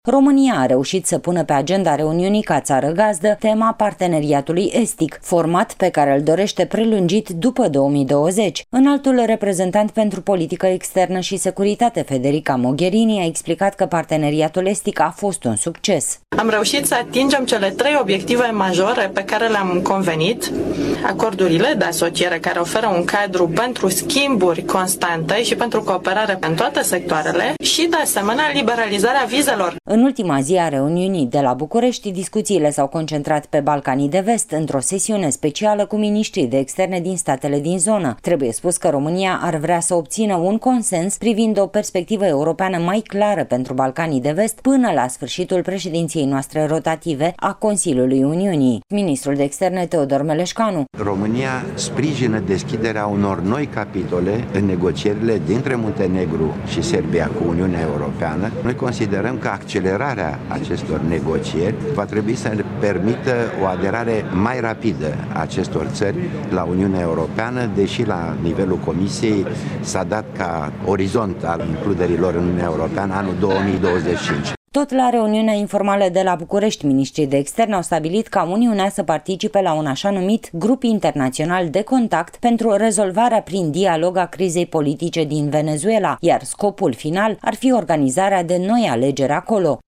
România a reușit să pună pe agenda reuniunii ca țară gazdă tema parteneriatului estic, format pe care îl dorește prelungit după 2020. Înaltul reprezentant pentru politică externă și securitate, Federica Mogherini, a explicat că parteneriatul estic a fost un succes. Am reușit să atingem cele 3 obiective majore pe care le-am convenit: acordurile de asociere care oferă un cadru pentru schimburi constante și pentru cooperare în toate sectoarele și, de asemenea, liberalizarea vizelor. În ultima zi a reuniunii de la București, discuțiile s-au concentrat pe Balcanii de Vest, într-o sesiune specială cu miniștrii de externe din statele din zonă. Trebuie spus că România ar vrea să obțină un consens privind o perspectivă europeană mai clară pentru Balcanii de Vest până la sfârșitul președinției noastre rotative a Consiliului Uniunii. Ministrul de Externe Teodor Meleșcanu: România sprijină deschiderea unor noi capitole în negocierile dintre Muntenegru și Serbia cu Uniunea Europeană. Noi considerăm că accelerarea acestor negocieri va trebui să ne permită o aderare mai rapidă a acestor țări la Uniunea Europeană, deși la nivelul Comisiei s-a dat ca orizont al includerilor în Uniunea Europeană anul 2025. Tot la reuniunea informală de la București, miniștrii de externe au stabilit ca Uniunea să participe la un așa numit grup internațional de contact pentru rezolvarea prin dialog a crizei politice din Venezuela, iar scopul final ar fi organizarea de noi alegeri acolo.